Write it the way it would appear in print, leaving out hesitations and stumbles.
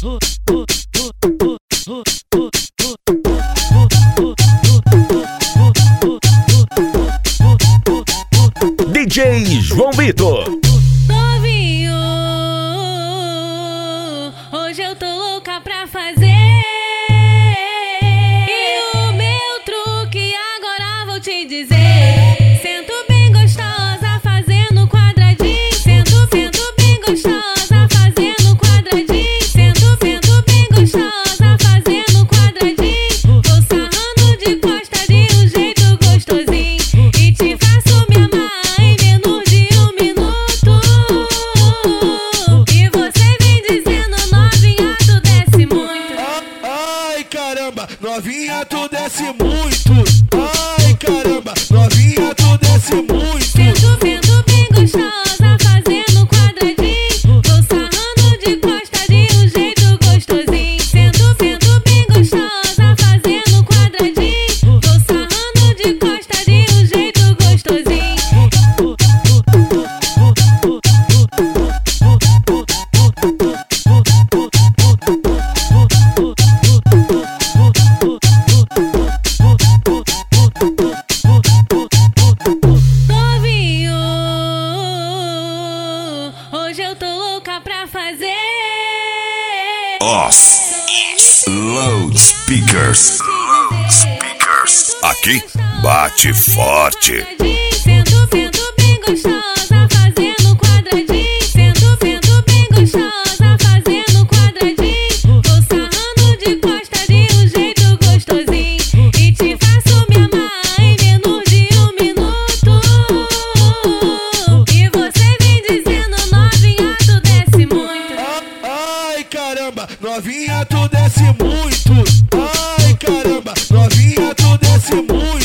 DJ João Vitor. Novinho, hoje eu tô louca pra fazer. E o meu truque agora vou te dizer. Sento bem gostosa fazendo quadradinho. Sento bem gostosa fazendo quadradinho. Sento bem gostosa fazendo quadradinho. Vou sarrando de costa de um jeito gostosinho. E te faço me amar em menos de um minuto. E você vem dizendo, novinha, tu desce muito. Ai caramba, novinha, tu desce muito. Ai caramba, novinha, tu desce muito. Sento bem gostosa fazendo quadradinho. Vou sarrando de costa de um jeito gostosinho. Sento bem gostosa fazendo quadradinho. Vou sarrando de costa de um jeito gostosinho. Novinho, hoje eu tô louca pra fazer. Loudspeakers. Aqui bate forte. Sento bem gostosa fazendo quadradinho. Sento bem gostosa fazendo quadradinho. Vou sarrando de costa de um jeito gostosinho. E te faço me amar em menos de um minuto. E você vem dizendo, novinha, tu desce muito. Ai caramba, novinha, tu desce muito. Ai caramba, novinha, tu desce muito.